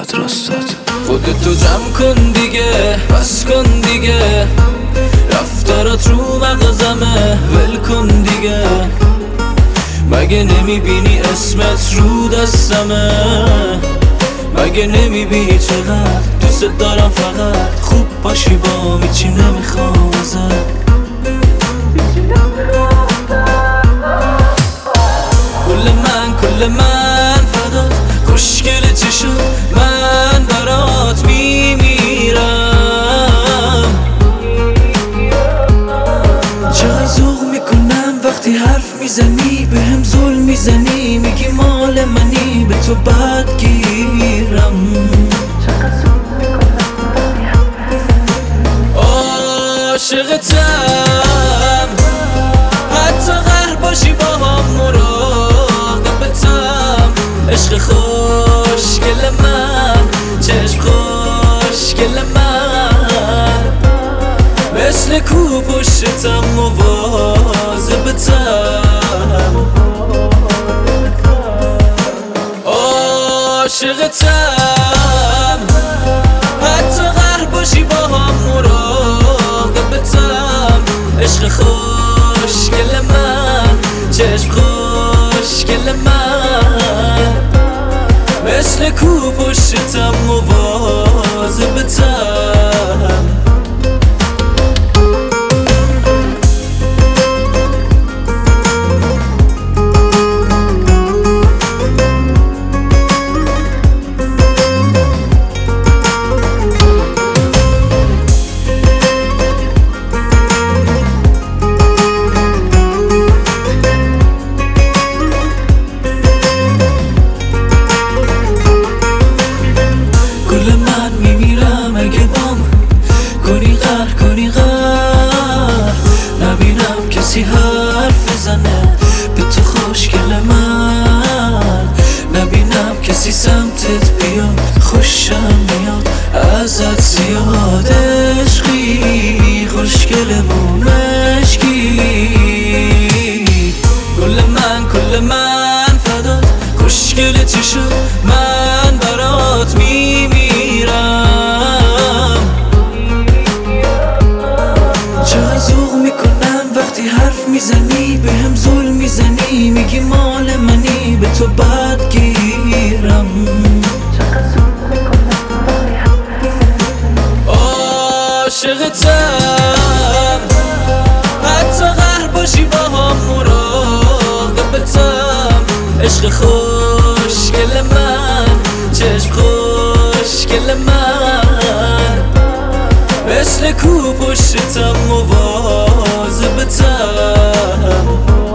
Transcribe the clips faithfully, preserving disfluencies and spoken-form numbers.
میاد راستات. خودتو جمع کن دیگه، بس کن دیگه، رفتارات رو مغزمه، ول کن دیگه. مگه نمیبینی اسمت رو دستمه؟ مگه نمیبینی چقدر دوست دارم؟ فقط خوب باشی با هیچی نمیخوام ازت. کل من کل من فدات، خوشگل چی شد من برات میمیرم. چقدر ذوق میکنم وقتی حرف میزنی، به هم ظلم میزنی، میگی مال منی، به تو بدگیرم. عاشقتم، حتی قهر باشی با هم مراقبتم. عشق خوشگل من، چشم خوشگل من، مثل کو پشتم مواظبتم. عاشقتم، حتی قهر باشی با هم مراقبتم. عشق خوشگل من، چشم خوشگل من، مثل کو پشتم مواظبتم. کسی حرف بزنه به تو خوشگل من، نبینم کسی سمتت بیاد، خوشم میاد ازت زیاد. عشقی خوشگلمون مشکی، کل من کل من فدات، خوشگل چی شد من برات میمیرم. چقدر ذوق میکنم وقتی حرف میزنی، به هم ظلم میزنی، میگی مال منی، به تو بدگیرم. عاشقتم، حتی قهر باشی با هم مراقبتم. عشق خوشگل من، چشم خوشگل من، مثل کو پشتم مواظبتم.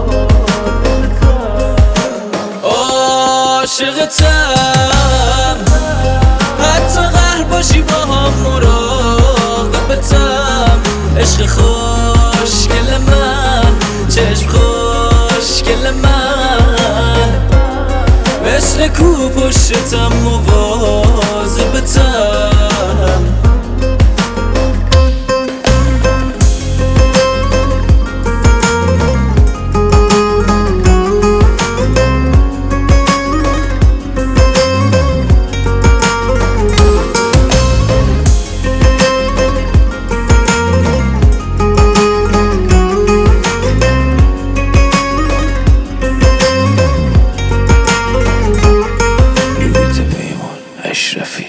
عاشقتم، حتی قهر باشی با هم مراقبتم. عشق خوشگل من، چشم خوشگل من، مثل کو پشتم مواظبتم. اشرفی.